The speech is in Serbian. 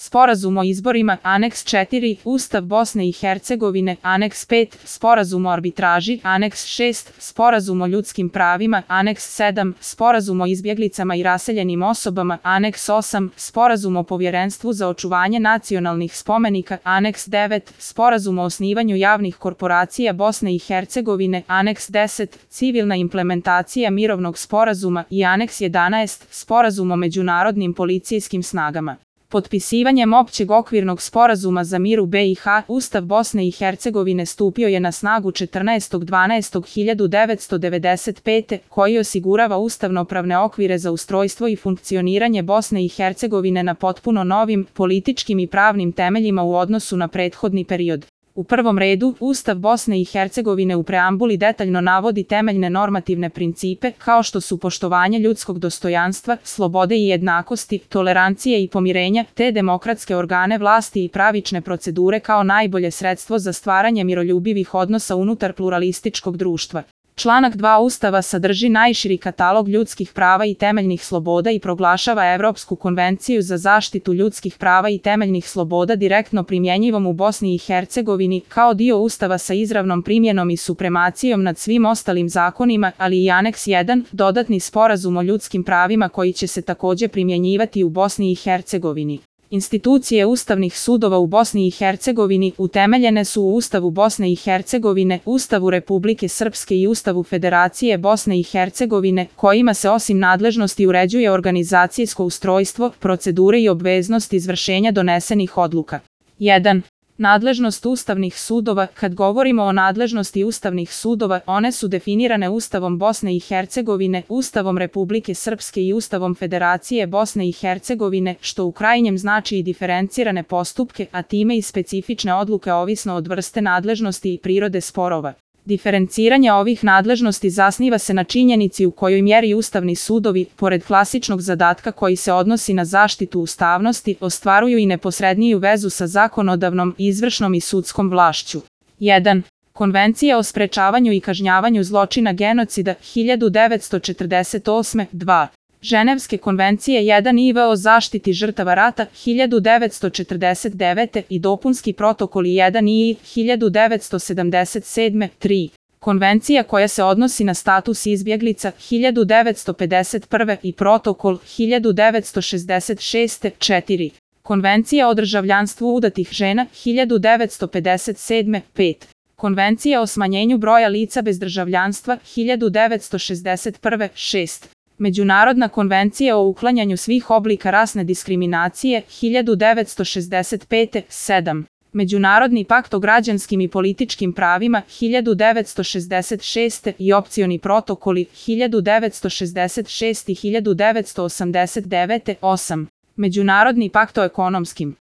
Sporazum o izborima, Aneks 4, Ustav Bosne i Hercegovine, Aneks 5, Sporazum o arbitraži, Aneks 6, Sporazum o ljudskim pravima, Aneks 7, Sporazum o izbjeglicama i raseljenim osobama, Aneks 8, Sporazum o povjerenstvu za očuvanje nacionalnih spomenika, Aneks 9, Sporazum o osnivanju javnih korporacija Bosne i Hercegovine, Aneks 10, Civilna implementacija mirovnog sporazuma i Aneks 11, Sporazum o međunarodnim policijskim snagama. Potpisivanjem Općeg okvirnog sporazuma za mir u BiH, Ustav Bosne i Hercegovine stupio je na snagu 14.12.1995. koji osigurava ustavnopravne okvire za ustrojstvo i funkcioniranje Bosne i Hercegovine na potpuno novim političkim i pravnim temeljima u odnosu na prethodni period. U prvom redu, Ustav Bosne i Hercegovine u preambuli detaljno navodi temeljne normativne principe kao što su poštovanje ljudskog dostojanstva, slobode i jednakosti, tolerancije i pomirenja, te demokratske organe vlasti i pravične procedure kao najbolje sredstvo za stvaranje miroljubivih odnosa unutar pluralističkog društva. Članak 2 Ustava sadrži najširi katalog ljudskih prava i temeljnih sloboda i proglašava Evropsku konvenciju za zaštitu ljudskih prava i temeljnih sloboda direktno primjenjivom u Bosni i Hercegovini kao dio Ustava sa izravnom primjenom i supremacijom nad svim ostalim zakonima, ali i Aneks 1, dodatni sporazum o ljudskim pravima koji će se također primjenjivati u Bosni i Hercegovini. Institucije ustavnih sudova u Bosni i Hercegovini utemeljene su u Ustavu Bosne i Hercegovine, Ustavu Republike Srpske i Ustavu Federacije Bosne i Hercegovine, kojima se osim nadležnosti uređuje organizacijsko ustrojstvo, procedure i obveznost izvršenja donesenih odluka. 1. Nadležnost ustavnih sudova. Kad govorimo o nadležnosti ustavnih sudova, one su definirane Ustavom Bosne i Hercegovine, Ustavom Republike Srpske i Ustavom Federacije Bosne i Hercegovine, što u krajnjem znači i diferencirane postupke, a time i specifične odluke ovisno od vrste nadležnosti i prirode sporova. Diferenciranje ovih nadležnosti zasniva se na činjenici u kojoj mjeri ustavni sudovi, pored klasičnog zadatka koji se odnosi na zaštitu ustavnosti, ostvaruju i neposredniju vezu sa zakonodavnom, izvršnom i sudskom vlašću. 1. Konvencija o sprečavanju i kažnjavanju zločina genocida 1948. 2. Ženevske konvencije 1 IV o zaštiti žrtava rata 1949. i dopunski protokoli 1 I 1977. 3. Konvencija koja se odnosi na status izbjeglica 1951. i protokol 1966. 4. Konvencija o državljanstvu udatih žena 1957. 5. Konvencija o smanjenju broja lica bez državljanstva 1961. 6. Međunarodna konvencija o uklanjanju svih oblika rasne diskriminacije 1965. 7. Međunarodni pakt o građanskim i političkim pravima 1966. i opcioni protokoli 1966 i 1989. 8. Međunarodni pakt o ekonomskim,